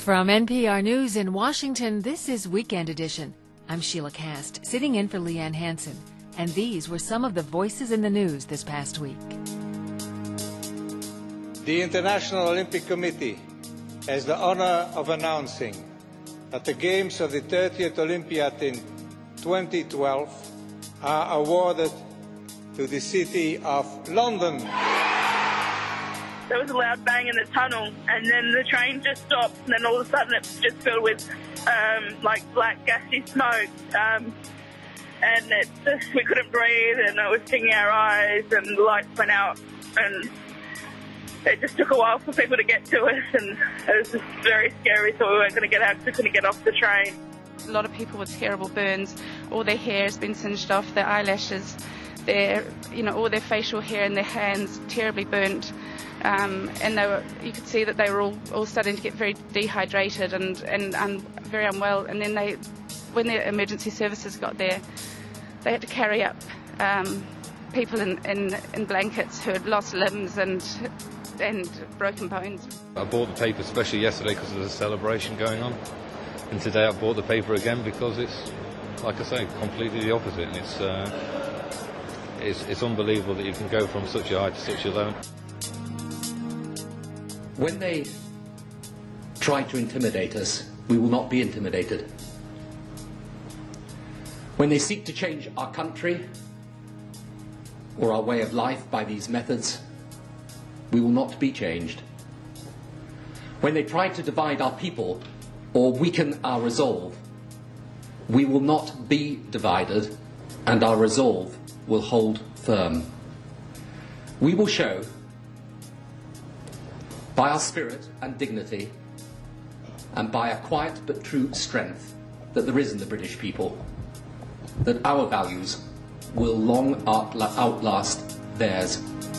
From NPR News in Washington, this is Weekend Edition. I'm Sheila Cast, sitting in for Leanne Hansen, and these were some of the voices in the news this past week. The International Olympic Committee has the honor of announcing that the Games of the 30th Olympiad in 2012 are awarded to the city of London. There was a loud bang in the tunnel, and then the train just stopped, and then all of a sudden it was just filled with like black gassy smoke, and we couldn't breathe, and it was stinging our eyes, and the lights went out, and it just took a while for people to get to us, and it was just very scary, so we weren't going to get out because we couldn't get off the train. A lot of people with terrible burns. All their hair has been singed off, their eyelashes, all their facial hair and their hands terribly burnt. And you could see that they were all starting to get very dehydrated and very unwell. And then when the emergency services got there, they had to carry up people in blankets who had lost limbs and broken bones. I bought the paper especially yesterday because of the celebration going on. And today I bought the paper again because it's, like I say, completely the opposite. And it's unbelievable that you can go from such a high to such a low. When they try to intimidate us, we will not be intimidated. When they seek to change our country or our way of life by these methods, we will not be changed. When they try to divide our people or weaken our resolve, we will not be divided, and our resolve will hold firm. We will show by our spirit and dignity, and by a quiet but true strength that there is in the British people, that our values will long outlast theirs.